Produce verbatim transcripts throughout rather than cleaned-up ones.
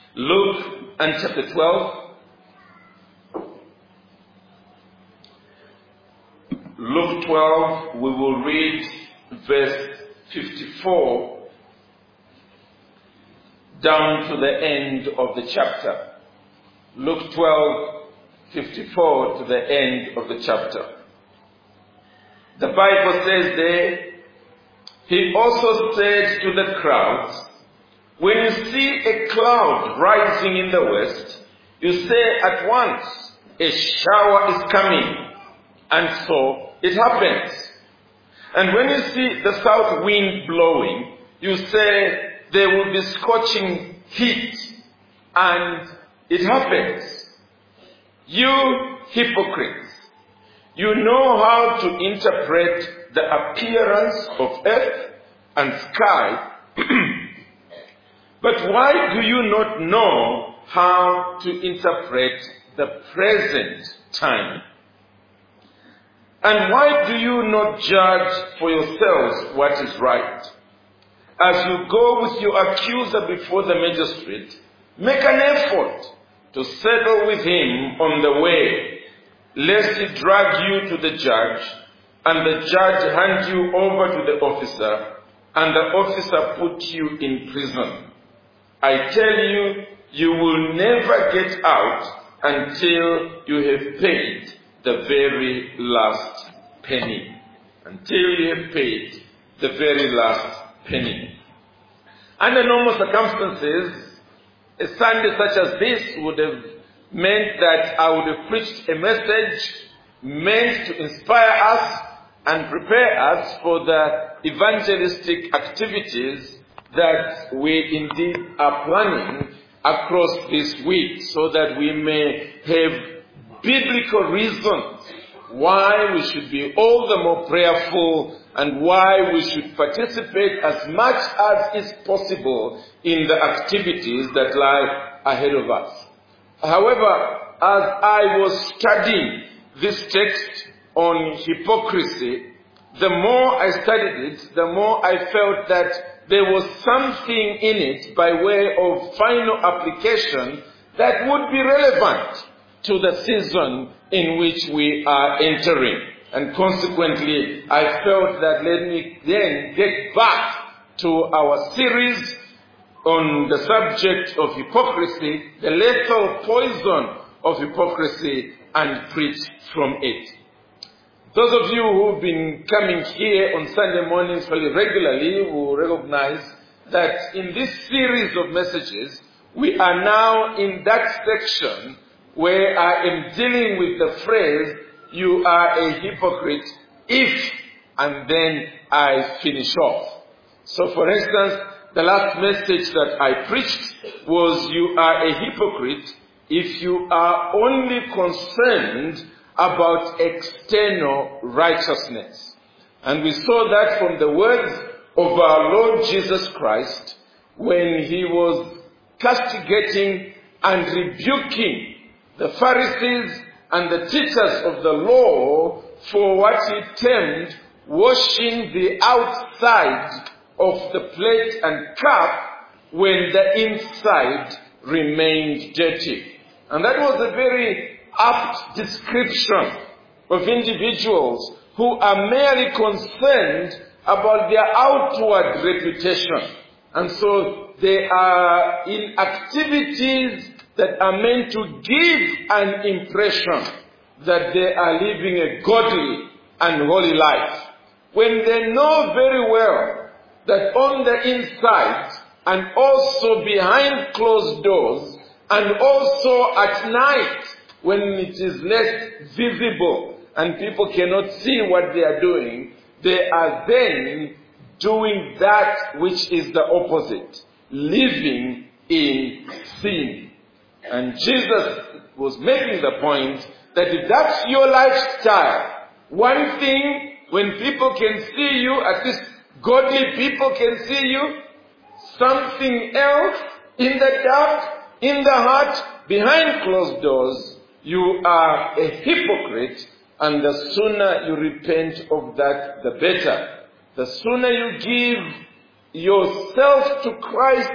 Luke and chapter twelve. Luke twelve, we will read verse fifty-four down to the end of the chapter. Luke twelve, fifty-four to the end of the chapter. The Bible says there, he also said to the crowds, when you see a cloud rising in the west, you say at once, a shower is coming. And so it happens. And when you see the south wind blowing, you say there will be scorching heat. And it happens. You hypocrites, you know how to interpret the appearance of earth and sky, but why do you not know how to interpret the present time? And why do you not judge for yourselves what is right? As you go with your accuser before the magistrate, make an effort to settle with him on the way, lest he drag you to the judge, and the judge hand you over to the officer, and the officer put you in prison. I tell you, you will never get out until you have paid the very last penny. Until you have paid the very last penny. Under normal circumstances, a Sunday such as this would have meant that I would have preached a message meant to inspire us and prepare us for the evangelistic activities that we indeed are planning across this week, so that we may have biblical reasons why we should be all the more prayerful and why we should participate as much as is possible in the activities that lie ahead of us. However, as I was studying this text on hypocrisy, the more I studied it, the more I felt that there was something in it by way of final application that would be relevant to the season in which we are entering. And consequently, I felt that let me then get back to our series on the subject of hypocrisy, the lethal poison of hypocrisy, and preach from it. Those of you who've been coming here on Sunday mornings fairly regularly will recognize that in this series of messages, we are now in that section where I am dealing with the phrase, you are a hypocrite if, and then I finish off. So for instance, the last message that I preached was, you are a hypocrite if you are only concerned about external righteousness. And we saw that from the words of our Lord Jesus Christ when he was castigating and rebuking the Pharisees and the teachers of the law for what he termed washing the outside of the plate and cup when the inside remained dirty. And that was a very apt description of individuals who are merely concerned about their outward reputation. And so they are in activities that are meant to give an impression that they are living a godly and holy life, when they know very well that on the inside and also behind closed doors and also at night when it is less visible and people cannot see what they are doing, they are then doing that which is the opposite, living in sin. And Jesus was making the point that if that's your lifestyle, one thing, when people can see you, at least godly people can see you, something else in the dark, in the heart, behind closed doors, you are a hypocrite, and the sooner you repent of that, the better. The sooner you give yourself to Christ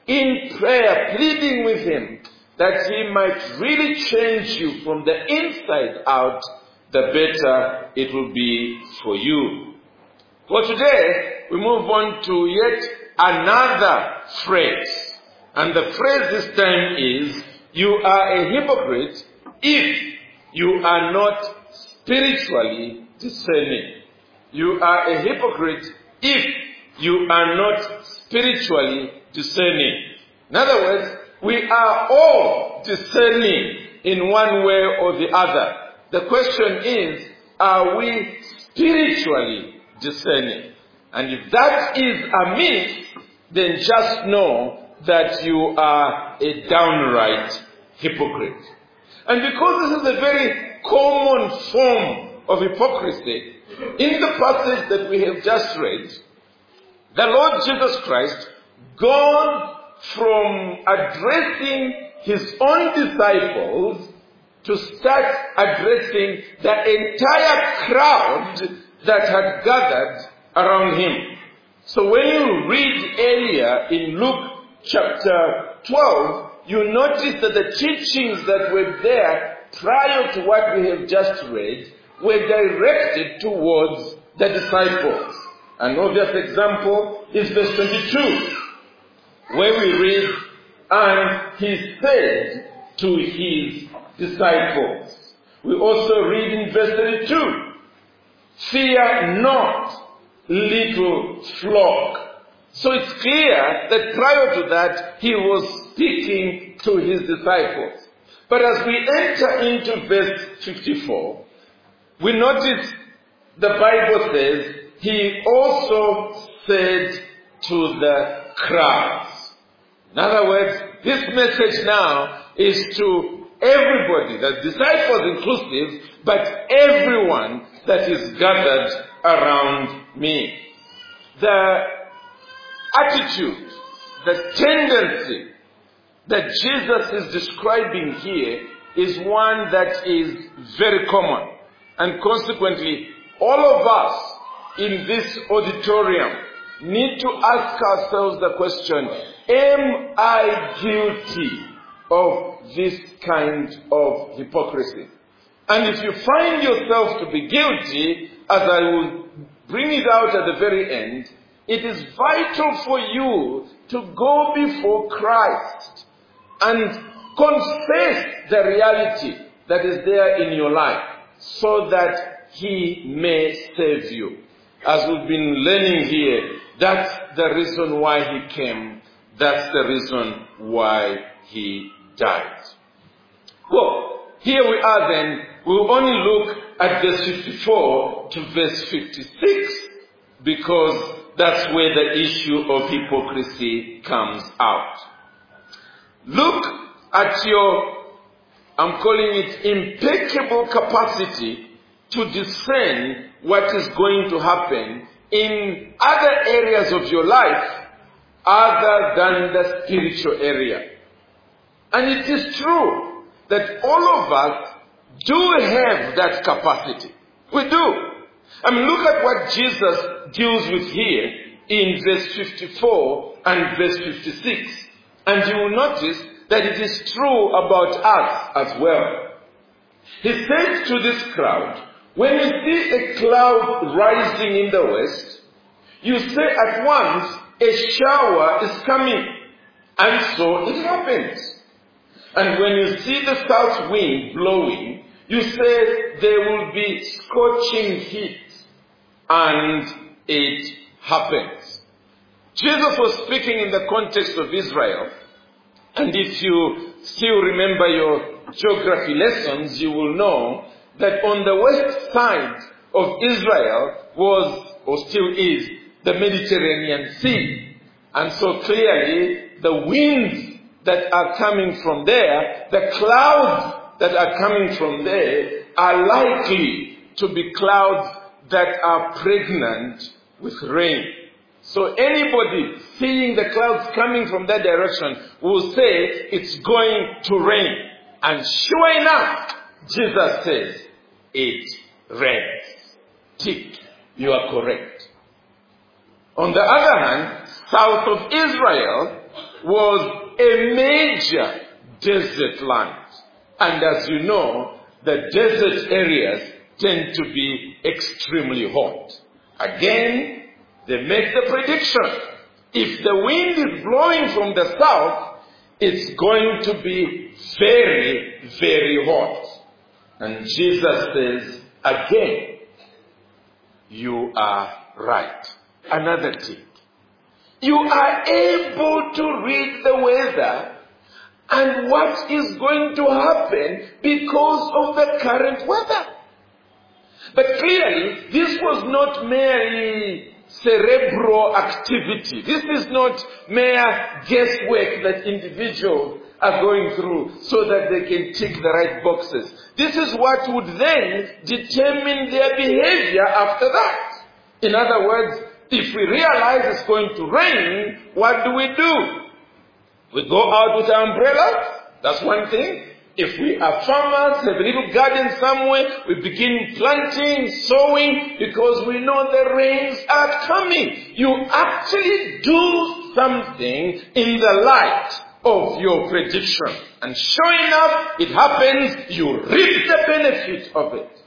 in prayer, pleading with him that he might really change you from the inside out, the better it will be for you. For today, we move on to yet another phrase. And the phrase this time is, you are a hypocrite if you are not spiritually discerning. You are a hypocrite if you are not spiritually discerning. In other words, we are all discerning in one way or the other. The question is, are we spiritually discerning? And if that is a myth, then just know that you are a downright hypocrite. And because this is a very common form of hypocrisy, in the passage that we have just read, the Lord Jesus Christ, gone from addressing his own disciples to start addressing the entire crowd that had gathered around him. So when you read earlier in Luke chapter twelve, you notice that the teachings that were there prior to what we have just read were directed towards the disciples. An obvious example is verse twenty-two, where we read, and he said to his disciples. We also read in verse thirty-two, fear not, little flock. So it's clear that prior to that, he was speaking to his disciples. But as we enter into verse fifty-four, we notice the Bible says, he also said to the crowds. In other words, this message now is to everybody, the disciples inclusive, but everyone that is gathered around me. The attitude, the tendency that Jesus is describing here is one that is very common. And consequently, all of us in this auditorium need to ask ourselves the question, am I guilty of this kind of hypocrisy? And if you find yourself to be guilty, as I will bring it out at the very end, it is vital for you to go before Christ and confess the reality that is there in your life so that he may save you. As we've been learning here, that's the reason why he came. That's the reason why he died. Well, here we are then. We'll only look at verse fifty-four to verse fifty-six because that's where the issue of hypocrisy comes out. Look at your, I'm calling it impeccable capacity to discern what is going to happen in other areas of your life other than the spiritual area. And it is true that all of us do have that capacity. We do. I mean, look at what Jesus deals with here in verse fifty-four and verse fifty-six. And you will notice that it is true about us as well. He says to this crowd, when you see a cloud rising in the west, you say at once, a shower is coming. And so it happens. And when you see the south wind blowing, you say there will be scorching heat. And it happens. Jesus was speaking in the context of Israel. And if you still remember your geography lessons, you will know that on the west side of Israel was, or still is, the Mediterranean Sea. And so clearly, the winds that are coming from there, the clouds that are coming from there, are likely to be clouds that are pregnant with rain. So anybody seeing the clouds coming from that direction will say it's going to rain. And sure enough, Jesus says, it rains. Tick, you are correct. On the other hand, south of Israel was a major desert land. And as you know, the desert areas tend to be extremely hot. Again, they make the prediction. If the wind is blowing from the south, it's going to be very, very hot. And Jesus says, again, you are right. Another tip. You are able to read the weather and what is going to happen because of the current weather. But clearly, this was not merely cerebral activity. This is not mere guesswork that individuals are going through so that they can tick the right boxes. This is what would then determine their behavior after that. In other words, if we realize it's going to rain, what do we do? We go out with our umbrellas. That's one thing. If we are farmers, have a little garden somewhere, we begin planting, sowing, because we know the rains are coming. You actually do something in the light of your prediction. And sure enough, it happens, you reap the benefit of it.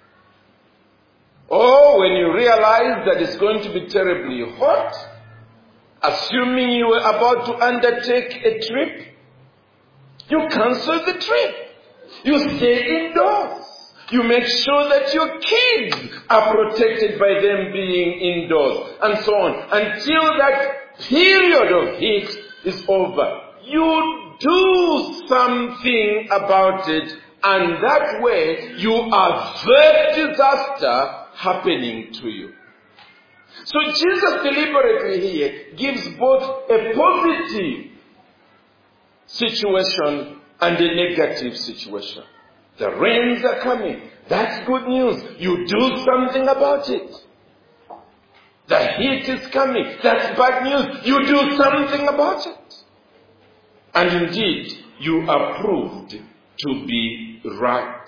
Or when you realize that it's going to be terribly hot, assuming you were about to undertake a trip, you cancel the trip. You stay indoors. You make sure that your kids are protected by them being indoors, and so on, until that period of heat is over. You do something about it, and that way you avert disaster happening to you. So Jesus deliberately here gives both a positive situation and a negative situation. The rains are coming. That's good news. You do something about it. The heat is coming. That's bad news. You do something about it. And indeed, you are proved to be right.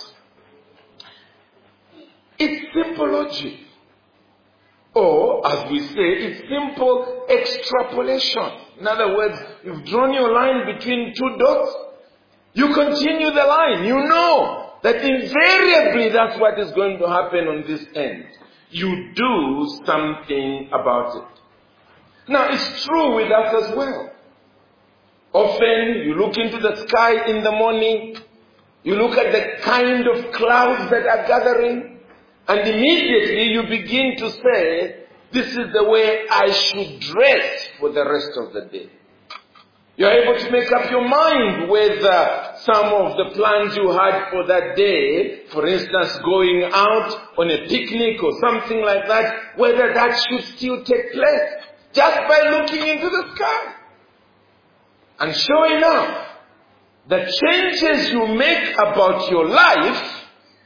It's simple logic. Or, as we say, it's simple extrapolation. In other words, you've drawn your line between two dots. You continue the line. You know that invariably that's what is going to happen on this end. You do something about it. Now, it's true with us as well. Often, you look into the sky in the morning, you look at the kind of clouds that are gathering, and immediately you begin to say, this is the way I should dress for the rest of the day. You're able to make up your mind whether some of the plans you had for that day, for instance, going out on a picnic or something like that, whether that should still take place just by looking into the sky. And sure enough, the changes you make about your life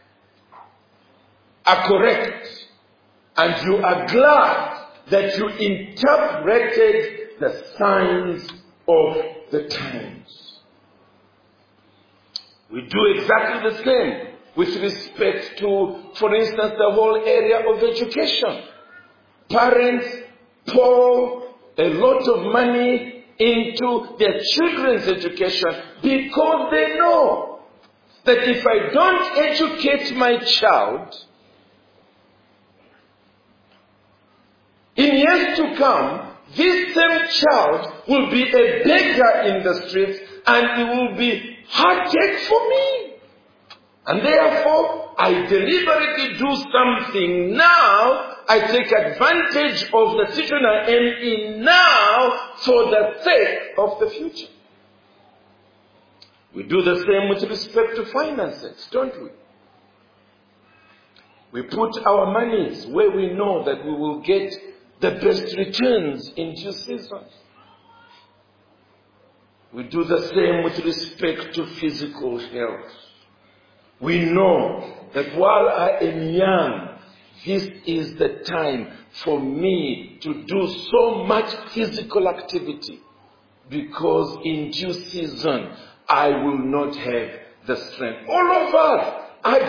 are correct. And you are glad that you interpreted the signs of the times. We do exactly the same with respect to, for instance, the whole area of education. Parents pour a lot of money into their children's education because they know that if I don't educate my child, in years to come, this same child will be a beggar in the streets, and it will be heartache for me. And therefore, I deliberately do something now. I take advantage of the situation I am in now for the sake of the future. We do the same with respect to finances, don't we? We put our monies where we know that we will get the best returns in due season. We do the same with respect to physical health. We know that while I am young, this is the time for me to do so much physical activity, because in due season I will not have the strength. All of us are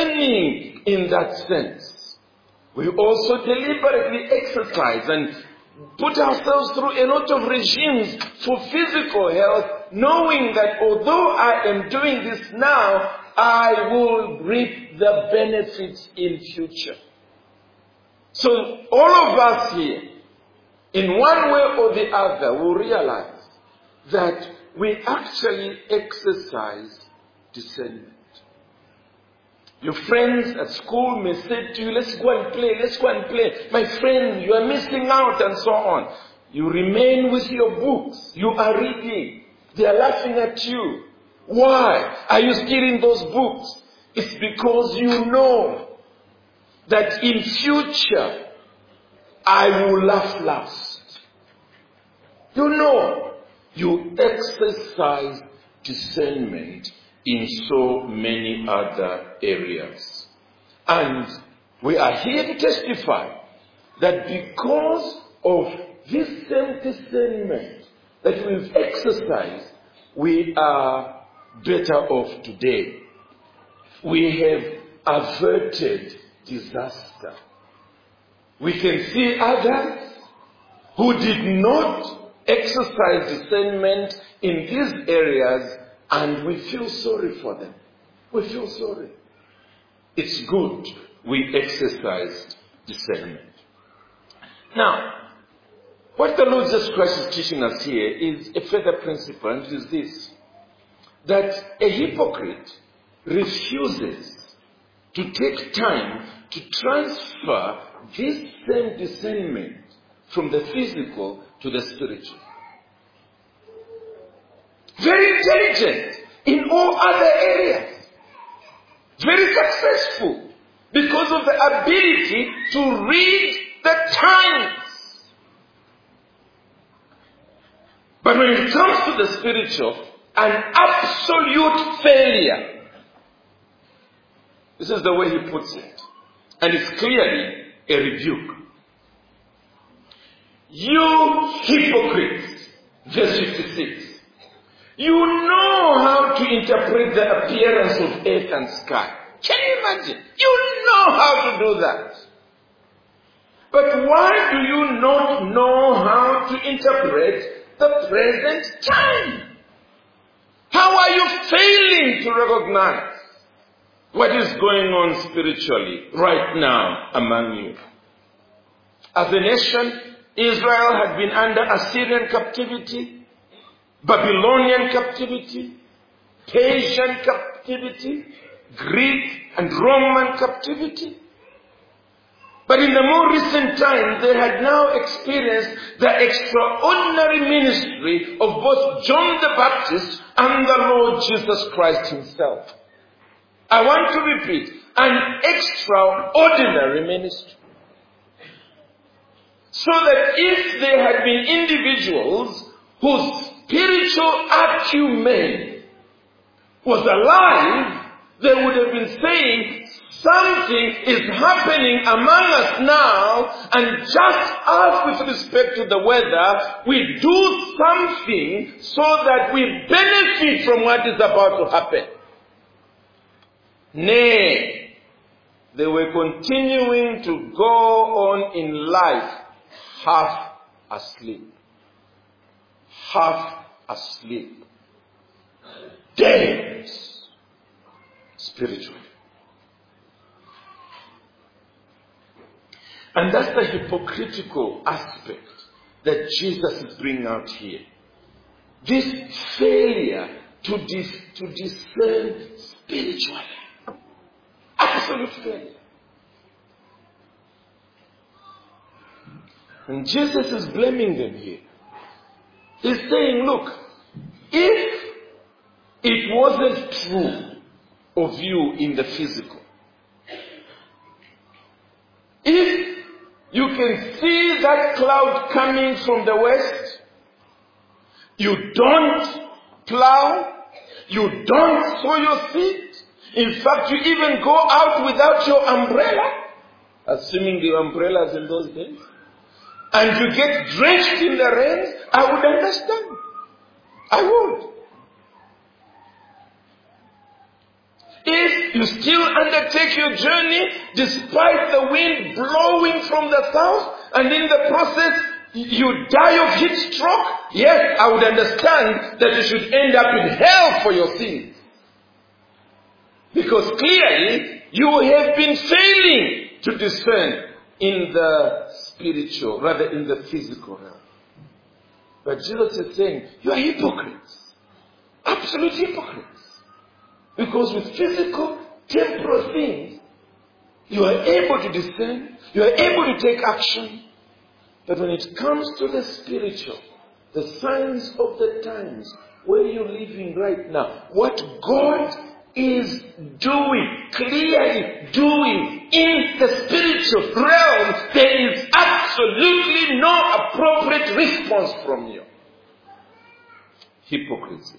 discerning in that sense. We also deliberately exercise and put ourselves through a lot of regimes for physical health, knowing that although I am doing this now, I will reap the benefits in future. So all of us here, in one way or the other, will realize that we actually exercise discernment. Your friends at school may say to you, let's go and play, let's go and play. My friend, you are missing out, and so on. You remain with your books. You are reading. They are laughing at you. Why are you still in those books? It's because you know that in future, I will laugh last. You know, you exercise discernment in so many other areas. And we are here to testify that because of this same discernment that we've exercised, we are better off today. We have averted disaster. We can see others who did not exercise discernment in these areas, and we feel sorry for them. We feel sorry. It's good we exercised discernment. Now, what the Lord Jesus Christ is teaching us here is a further principle, and it is this: that a hypocrite refuses to take time to transfer this same discernment from the physical to the spiritual. Very intelligent in all other areas. Very successful because of the ability to read the times. But when it comes to the spiritual, an absolute failure. This is the way he puts it. And it's clearly a rebuke. You hypocrites, verse fifty-six. You know how to interpret the appearance of earth and sky. Can you imagine? You know how to do that. But why do you not know how to interpret the present time? How are you failing to recognize what is going on spiritually right now among you? As a nation, Israel had been under Assyrian captivity, Babylonian captivity, Persian captivity, Greek and Roman captivity. But in the more recent times, they had now experienced the extraordinary ministry of both John the Baptist and the Lord Jesus Christ himself. I want to repeat, an extraordinary ministry. So that if there had been individuals whose spiritual acumen was alive, they would have been saying, something is happening among us now, and just as with respect to the weather, we do something so that we benefit from what is about to happen. Nay, they were continuing to go on in life half asleep. Half asleep. Dead spiritually. And that's the hypocritical aspect that Jesus is bringing out here. This failure to, dis- to discern spiritually. Absolute failure. And Jesus is blaming them here. He's saying, look, if it wasn't true of you in the physical, if you can see that cloud coming from the west, you don't plow, you don't sow your seed. In fact, you even go out without your umbrella, assuming the umbrellas in those days, and you get drenched in the rain, I would understand. I would. If you still undertake your journey despite the wind blowing from the south, and in the process You die of heat stroke? Yes, I would understand that you should end up in hell for your sins. Because clearly, you have been failing to discern in the spiritual, rather in the physical realm. But Jesus is saying, you are hypocrites. Absolute hypocrites. Because with physical, temporal things, you are able to discern, you are able to take action. But when it comes to the spiritual, the signs of the times, where you're living right now, what God is doing, clearly doing in the spiritual realm, there is absolutely no appropriate response from you. Hypocrisy.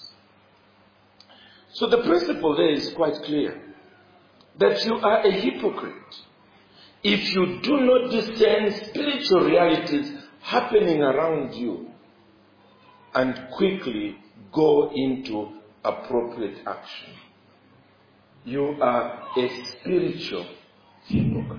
So the principle there is quite clear, that you are a hypocrite if you do not discern spiritual realities happening around you and quickly go into appropriate action. You are a spiritual hypocrite.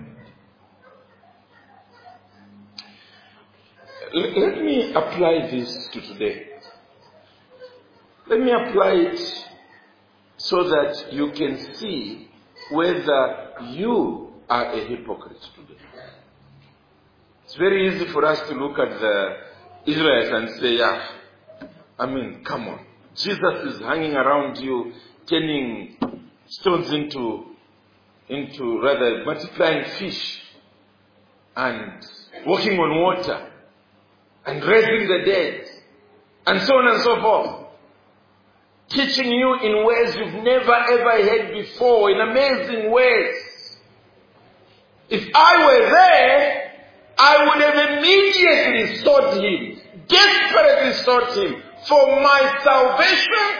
Let me apply this to today. Let me apply it so that you can see whether you are a hypocrite today. It's very easy for us to look at the Israelites and say, yeah, I mean, come on. Jesus is hanging around you, turning stones into, into rather multiplying fish and walking on water and raising the dead and so on and so forth. Teaching you in ways you've never ever heard before, in amazing ways. If I were there, I would have immediately sought him, desperately sought him for my salvation.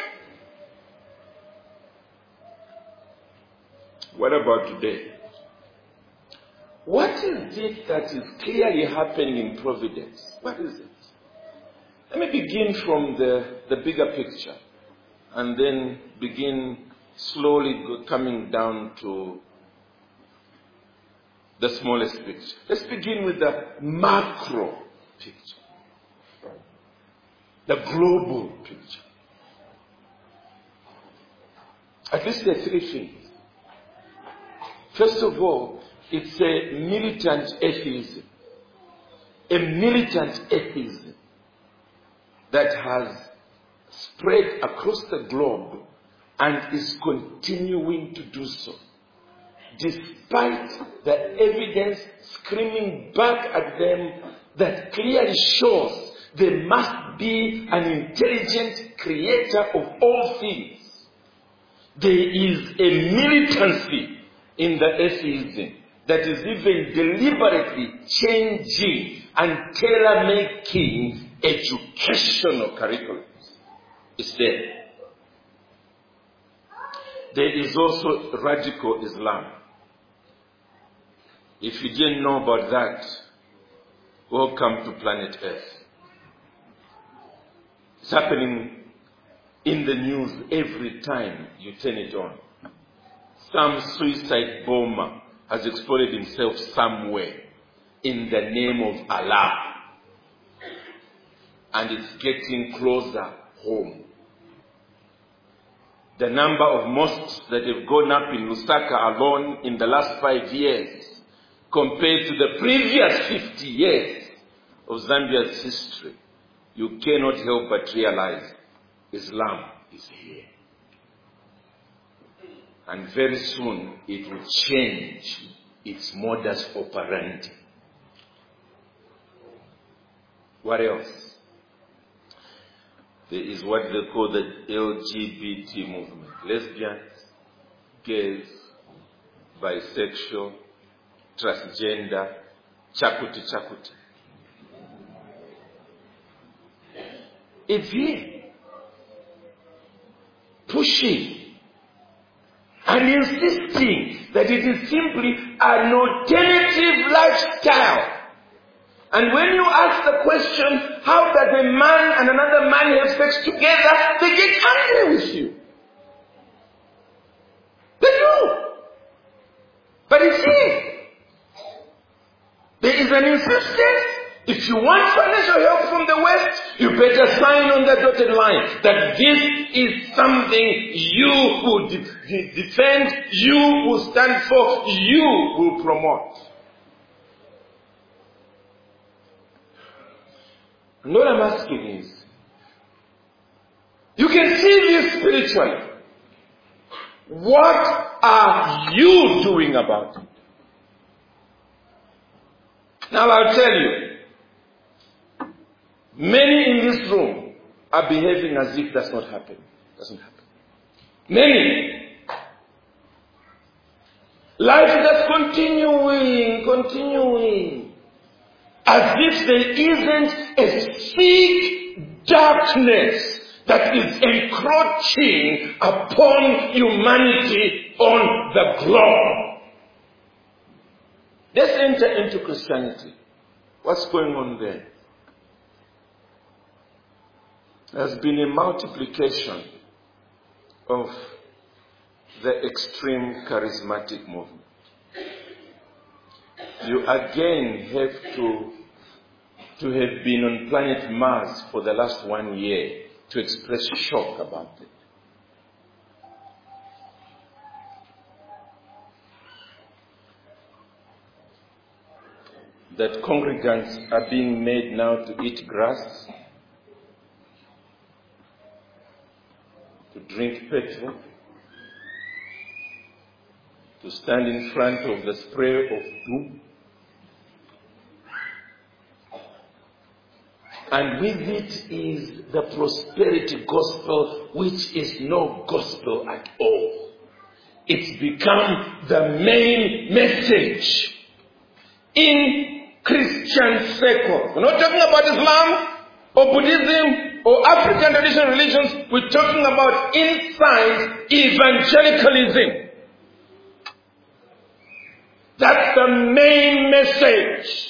What about today? What is it that is clearly happening in Providence? What is it? Let me begin from the, the bigger picture and then begin slowly go, coming down to the smallest picture. Let's begin with the macro picture, the global picture. At least there are three things. First of all, it's a militant atheism. A militant atheism that has spread across the globe and is continuing to do so, despite the evidence screaming back at them that clearly shows there must be an intelligent creator of all things. There is a militancy in the atheism that is even deliberately changing and tailor-making educational curriculums. It's there. There is also radical Islam. If you didn't know about that, welcome to planet Earth. It's happening in the news every time you turn it on. Some suicide bomber has exploded himself somewhere in the name of Allah. And it's getting closer home. The number of mosques that have gone up in Lusaka alone in the last five years, compared to the previous fifty years of Zambia's history, you cannot help but realize Islam is here. And very soon it will change its modus operandi. What else? There is what they call the L G B T movement. Lesbians, gays, bisexual, transgender, chakuti chakuti. It's here. Pushing and insisting that it is simply an alternative lifestyle. And when you ask the question, how does a man and another man have sex together, they get angry with you. They do. But it's here. There is an insistence If you want financial help from the West, you better sign on the dotted line that this is something you will de- de- defend, you will stand for, you will promote. And what I'm asking is, you can see this spiritually. What are you doing about it? Now I'll tell you, many in this room are behaving as if that's not happening. Doesn't happen. Many. Life is just continuing, continuing. As if there isn't a thick darkness that is encroaching upon humanity on the globe. Let's enter into Christianity. What's going on there? There's been a multiplication of the extreme charismatic movement. You again have to, to have been on planet Mars for the last one year to express shock about it. That congregants are being made now to eat grass, to drink petrol, to stand in front of the spray of doom. And with it is the prosperity gospel, which is no gospel at all. It's become the main message in Christian circles. We're not talking about Islam or Buddhism or African traditional religions. We're talking about inside evangelicalism. That's the main message.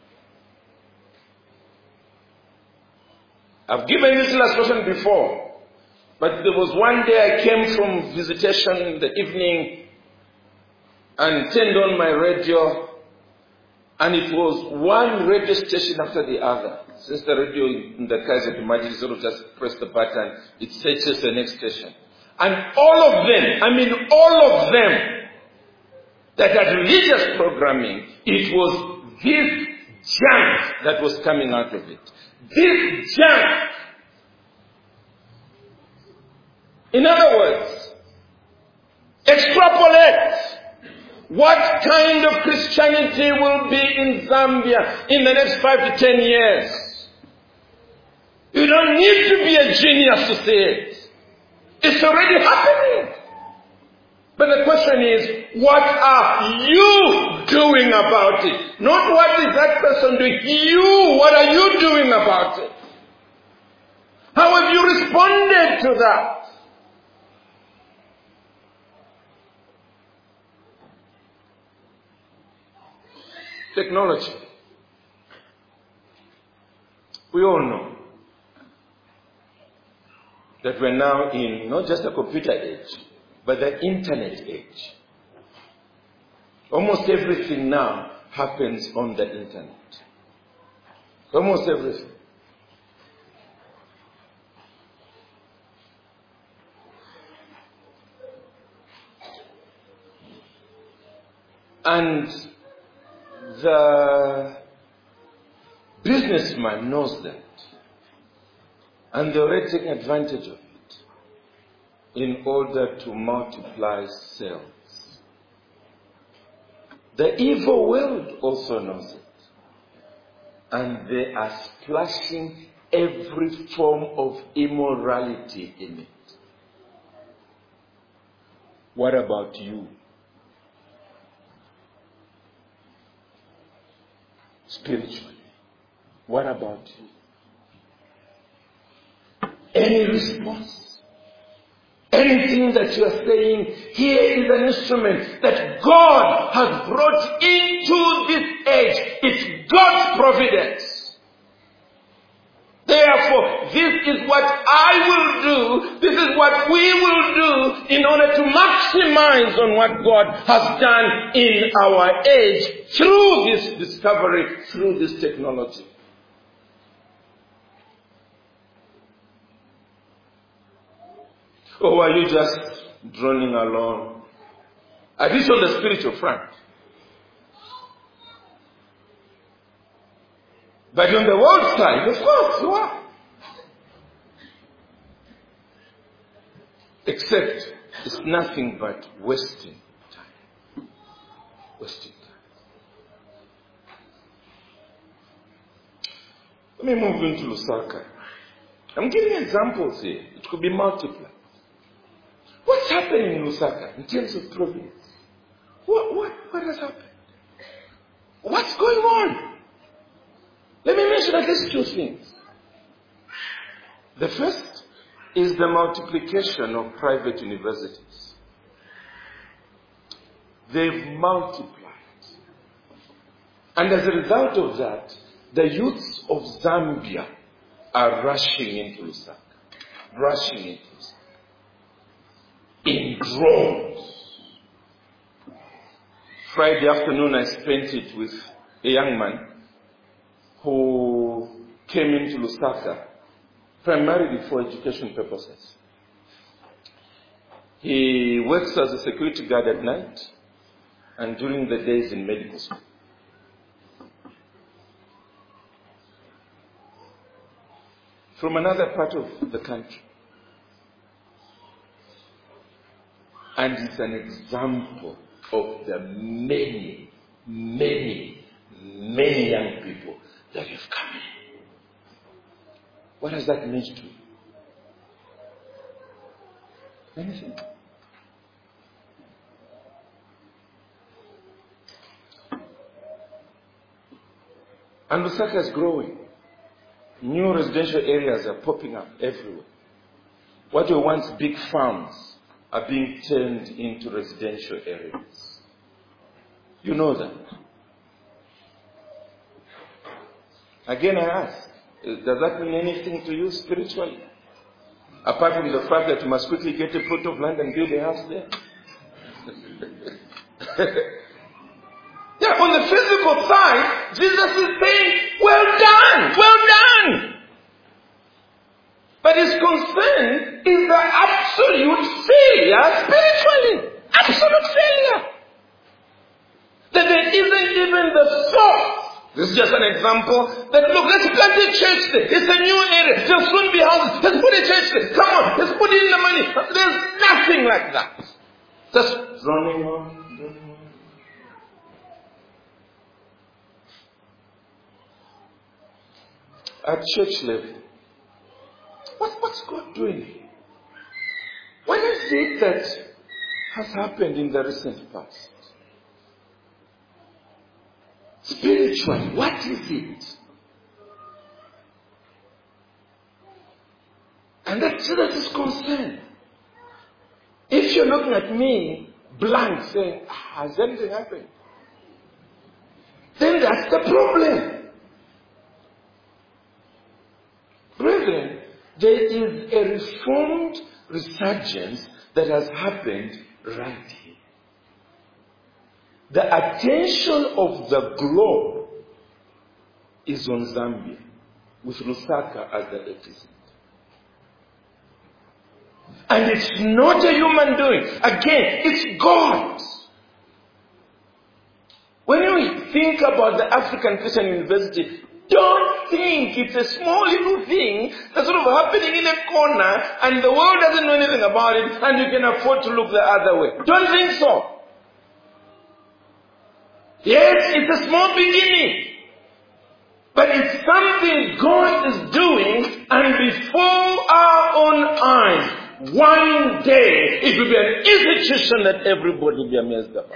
I've given this illustration before, but there was one day I came from visitation in the evening and turned on my radio, and it was one radio station after the other. Since the radio in the car is automatic, sort of just press the button, it searches the next station. And all of them, I mean all of them, that had religious programming, it was this junk that was coming out of it. This junk. In other words, extrapolate what kind of Christianity will be in Zambia in the next five to ten years. You don't need to be a genius to see it. It's already happening. But the question is, what are you doing about it? Not what is that person doing. You, what are you doing about it? How have you responded to that? Technology. We all know that we're now in not just a computer age, but the internet age. Almost everything now happens on the internet. Almost everything. And the businessman knows that. And they're already taking advantage of it in order to multiply sales. The evil world also knows it. And they are splashing every form of immorality in it. What about you? Spiritually. What about you? Any response? Anything that you are saying, here is an instrument that God has brought into this age. It's God's providence. Therefore, this is what I will do, this is what we will do in order to maximize on what God has done in our age through this discovery, through this technology. Or are you just droning along? At least on the spiritual front. But on the world side, of course, you are. Except it's nothing but wasting time. Wasting time. Let me move into Lusaka. I'm giving examples here. It could be multiplied. What's happening in Lusaka in terms of province? What, what, what has happened? What's going on? Let me mention at least two things. The first is the multiplication of private universities. They've multiplied. And as a result of that, the youths of Zambia are rushing into Lusaka. Rushing into Lusaka. In droves. Friday afternoon I spent it with a young man who came into Lusaka primarily for education purposes. He works as a security guard at night and during the days in medical school. From another part of the country. And it's an example of the many, many, many young people that have come in. What does that mean to you? Anything? And Lusaka is growing. New residential areas are popping up everywhere. What were once big farms are being turned into residential areas. You know that. Again, I ask, does that mean anything to you spiritually? Apart from the fact that you must quickly get a plot of land and build a house there. Yeah, on the physical side, Jesus is saying, well done, well done. But his concern is the absolute failure spiritually. Absolute failure. That there isn't even the thought. This is just an example. That look, let's plant a church there. It's a new area. There'll soon be houses. Let's put a church there. Come on, let's put in the money. There's nothing like that. Just running on, running on. At church level, what, what's God doing here? What is it that has happened in the recent past? Spiritually, what is it? And that's that is concerned. If you're looking at me blank saying, ah, has anything happened? Then that's the problem. Brethren, there is a reformed resurgence that has happened right here. The attention of the globe is on Zambia, with Lusaka as the epicenter. And it's not a human doing. Again, it's God. When you think about the African Christian University, don't think it's a small little thing that's sort of happening in a corner and the world doesn't know anything about it and you can afford to look the other way. Don't think so. Yes, it's a small beginning. But it's something God is doing, and before our own eyes, one day it will be an institution that everybody will be amazed about.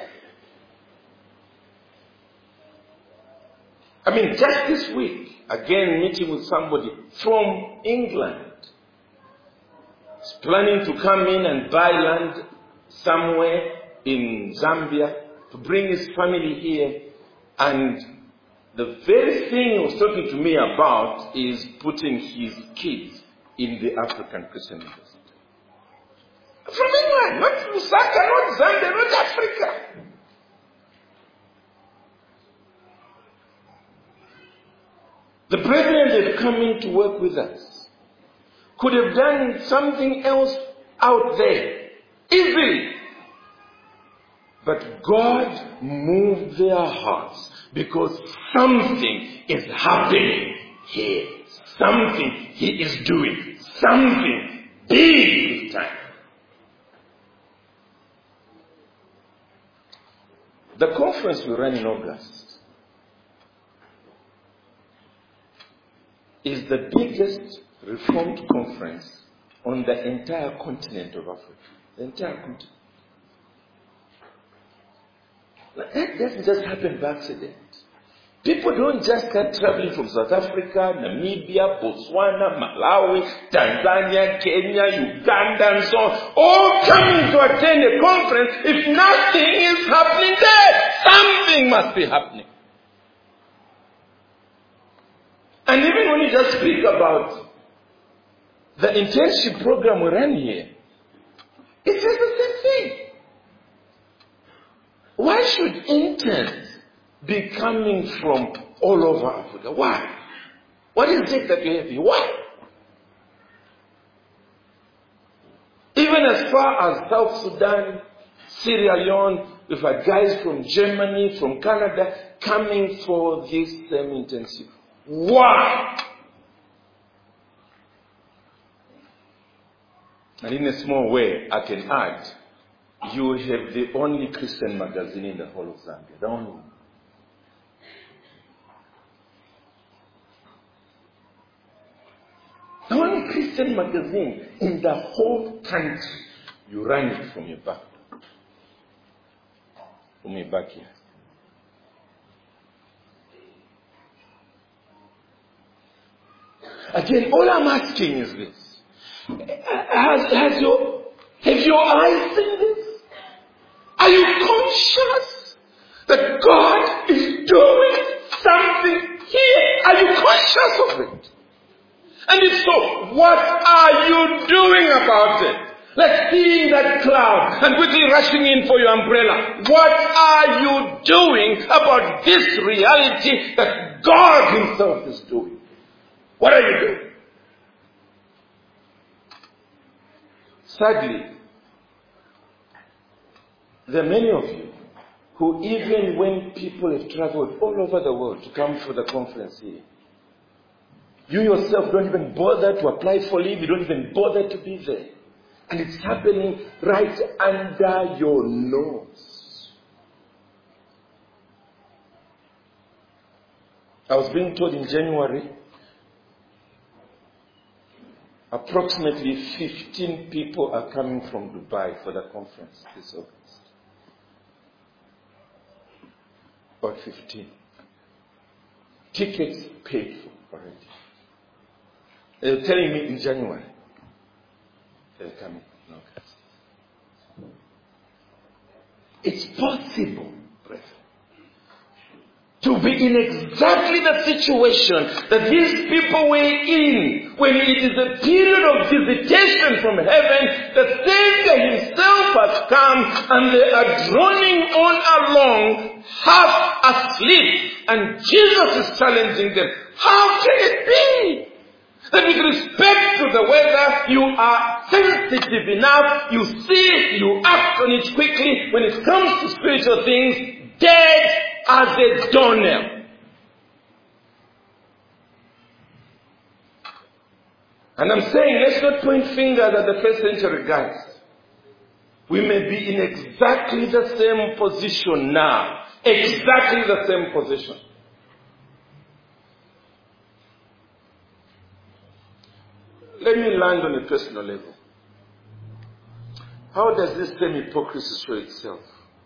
I mean, just this week, again meeting with somebody from England. He's planning to come in and buy land somewhere in Zambia to bring his family here. And the very thing he was talking to me about is putting his kids in the African Christian University. From England, not Lusaka, not Zambia, not Africa. The brethren that have come in to work with us could have done something else out there easily. But God moved their hearts because something is happening here. Something He is doing. Something big this time. The conference we ran in August is the biggest Reformed conference on the entire continent of Africa. The entire continent. That doesn't just happen by accident. People don't just start traveling from South Africa, Namibia, Botswana, Malawi, Tanzania, Kenya, Uganda, and so on, all coming to attend a conference if nothing is happening there. Something must be happening. And even when you just speak about the internship program we run here, it says the same thing. Why should interns be coming from all over Africa? Why? What is it that we have here? Why? Even as far as South Sudan, Sierra Leone, we've had guys from Germany, from Canada, coming for this same intensive. Why? And in a small way, I can add, you have the only Christian magazine in the whole of Zambia. The only one. The only Christian magazine in the whole country. You run it from your back. From your backyard. Again, all I'm asking is this. Has, has your, have your eyes seen this? Are you conscious that God is doing something here? Are you conscious of it? And if so, what are you doing about it? Like seeing that cloud and quickly rushing in for your umbrella. What are you doing about this reality that God Himself is doing? What are you doing? Sadly, there are many of you who, even when people have traveled all over the world to come for the conference here, you yourself don't even bother to apply for leave, you don't even bother to be there. And it's happening right under your nose. I was being told in January, approximately fifteen people are coming from Dubai for the conference this August. About fifteen. Tickets paid for already. They were telling me in January. They're coming in August. It's possible, brethren, to be in exactly the situation that these people were in when it is a period of visitation from heaven. The Savior Himself has come and they are droning on along half asleep, and Jesus is challenging them. How can it be that with respect to the weather, you are sensitive enough, you see, you act on it quickly, when it comes to spiritual things, dead as a doornail? And I'm saying, let's not point fingers at the first century guys. We may be in exactly the same position now. Exactly the same position. Let me land on a personal level. How does this same hypocrisy show itself?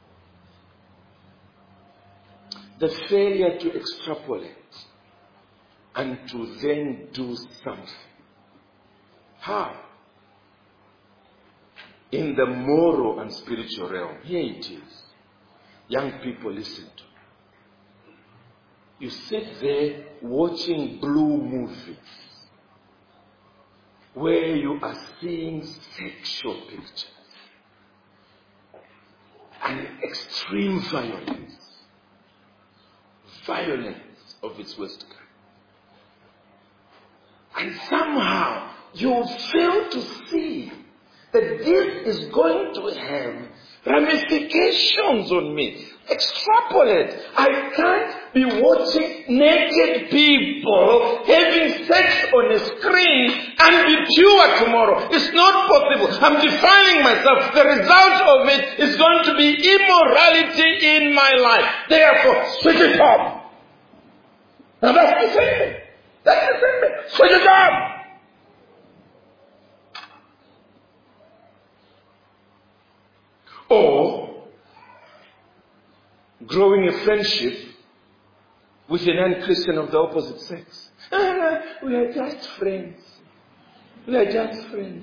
The failure to extrapolate and to then do something. How? In the moral and spiritual realm. Here it is. Young people, listen to. You sit there watching blue movies where you are seeing sexual pictures and extreme violence. Violence of its worst kind. And somehow you fail to see that this is going to have ramifications on me. Extrapolate. I can't be watching naked people having sex on a screen and be pure tomorrow. It's not possible. I'm defiling myself. The result of it is going to be immorality in my life. Therefore, switch it off. Now that's the same thing. That's the same thing. Switch it off. Or growing a friendship with a non-Christian of the opposite sex. Ah, we are just friends. We are just friends.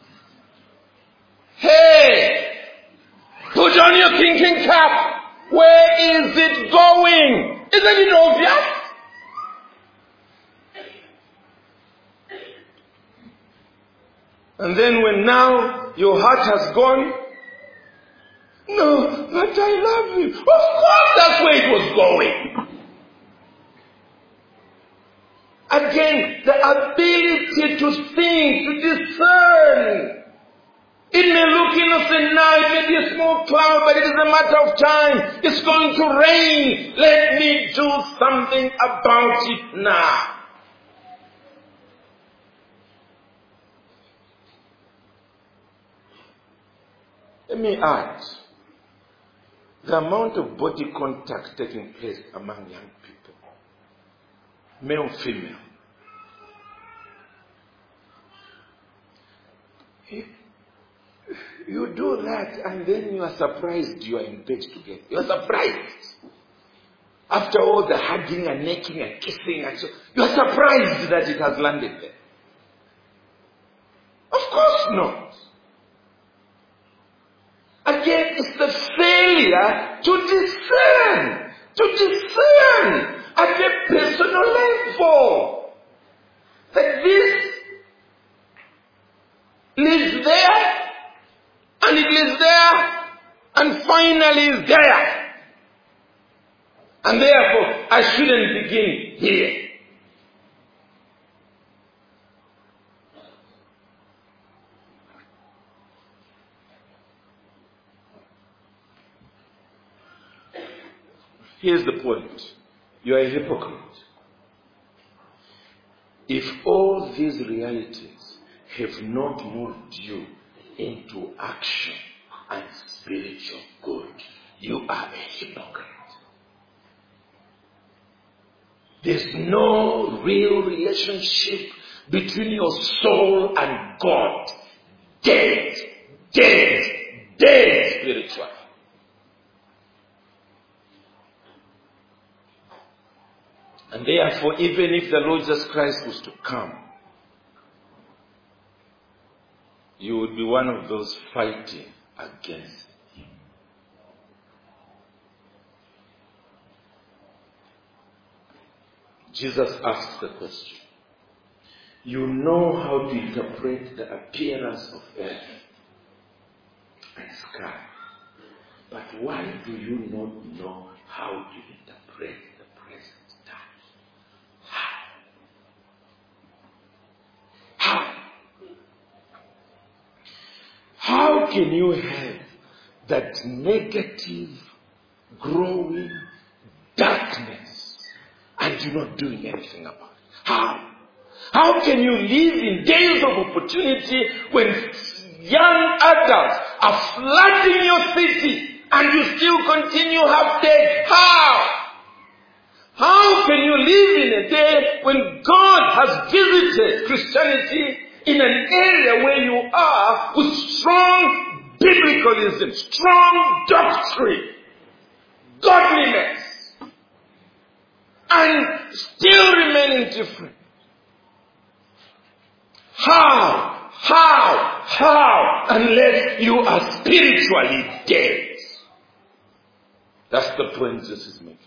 Hey! Put on your thinking cap. Where is it going? Isn't it obvious? And then when now your heart has gone, no, but I love you. Of course that's where it was going. Again, the ability to think, to discern. It may look innocent now, it may be a small cloud, but it is a matter of time. It's going to rain. Let me do something about it now. Let me add, the amount of body contact taking place among young people, male, female. You do that and then you are surprised you are in bed together. You are surprised. After all the hugging and necking and kissing and so, you are surprised that it has landed there. Of course not. Again, it's the failure to discern, to discern at a personal level. That this lives there, and it lives there, and finally is there. And therefore, I shouldn't begin here. Here's the point. You are a hypocrite. If all these realities have not moved you into action and spiritual good, you are a hypocrite. There's no real relationship between your soul and God. Dead, dead, dead spiritually. And therefore, even if the Lord Jesus Christ was to come, you would be one of those fighting against him. Jesus asks the question. You know how to interpret the appearance of earth and sky. But why do you not know how to interpret the present time? How? How? How can you have that negative, growing darkness and you're not doing anything about it? How? How can you live in days of opportunity when young adults are flooding your city and you still continue half dead? How? How can you live in a day when God has visited Christianity in an area where you are with strong biblicalism, strong doctrine, godliness, and still remain indifferent? How? How? How? Unless you are spiritually dead. That's the point Jesus is making.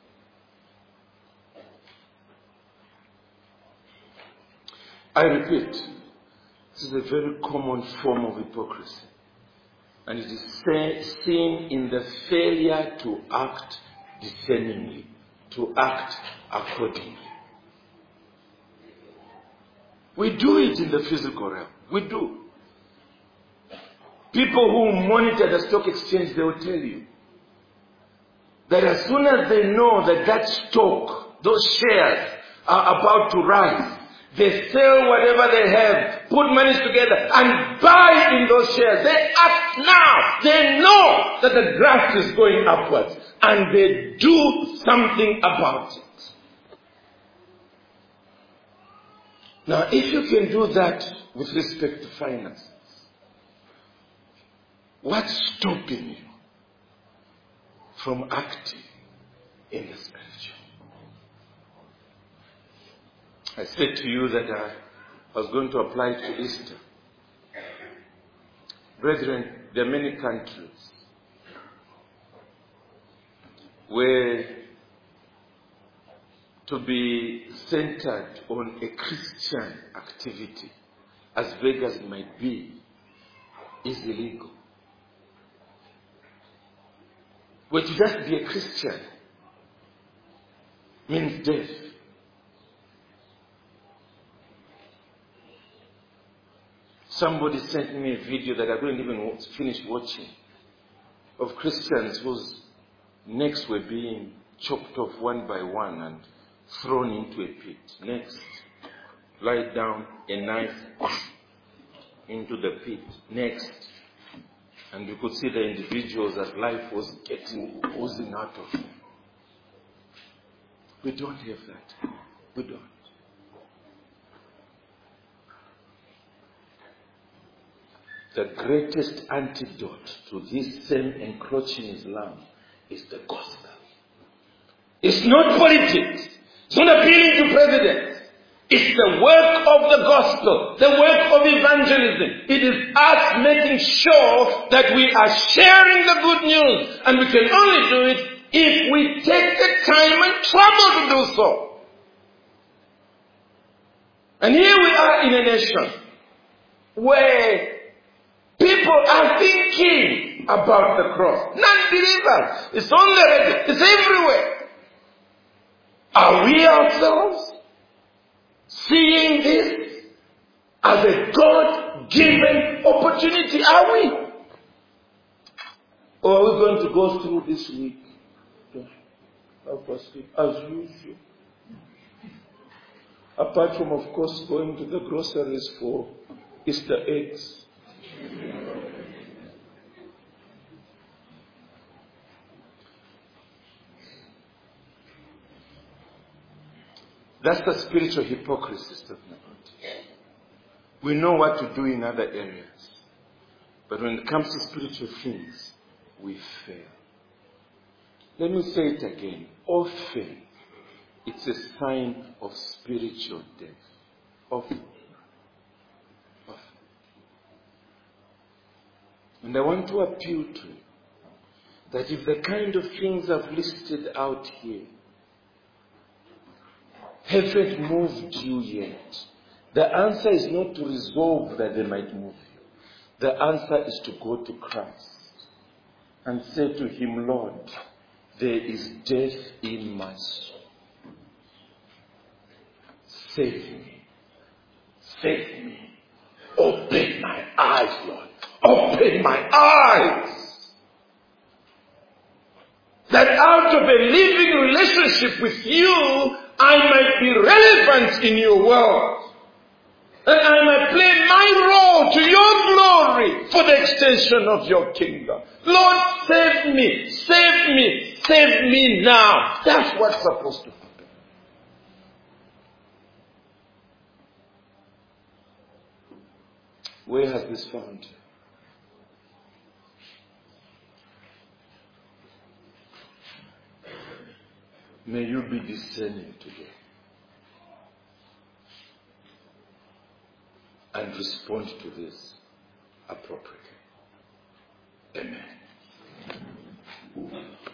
I repeat, this is a very common form of hypocrisy. And it is seen in the failure to act discerningly, to act accordingly. We do it in the physical realm. We do. People who monitor the stock exchange, they will tell you that as soon as they know that that stock, those shares are about to rise, they sell whatever they have, put money together and buy in those shares. They act now. They know that the graph is going upwards and they do something about it. Now, if you can do that with respect to finances, what's stopping you from acting in the spiritual? I said to you that I was going to apply to Easter. Brethren, there are many countries where to be centered on a Christian activity, as vague as it might be, is illegal. Where to just be a Christian means death. Somebody sent me a video that I couldn't even finish watching of Christians whose necks were being chopped off one by one and thrown into a pit. Next, lie down, a knife into the pit. Next, and you could see the individuals as life was getting, oozing out of them. We don't have that. We don't. The greatest antidote to this same encroaching Islam is the gospel. It's not politics. It's not appealing to presidents. It's the work of the gospel, the work of evangelism. It is us making sure that we are sharing the good news. And we can only do it if we take the time and trouble to do so. And here we are in a nation where people are thinking about the cross. Non-believers. It's on the radio. It's everywhere. Are we ourselves seeing this as a God-given opportunity? Are we? Or are we going to go through this week as usual? Apart from, of course, going to the groceries for Easter eggs. That's the spiritual hypocrisy talking about. We know what to do in other areas. But when it comes to spiritual things, we fail. Let me say it again. Often, it's a sign of spiritual death. Often. Often. And I want to appeal to you that if the kind of things I've listed out here haven't moved you yet, the answer is not to resolve that they might move you. The answer is to go to Christ and say to Him, Lord, there is death in my soul. Save me. Save me. Open my eyes, Lord. Open my eyes. That out of a living relationship with you, I might be relevant in your world. That I might play my role to your glory for the extension of your kingdom. Lord, save me, save me, save me now. That's what's supposed to happen. Where has this found you? May you be discerning today and respond to this appropriately. Amen.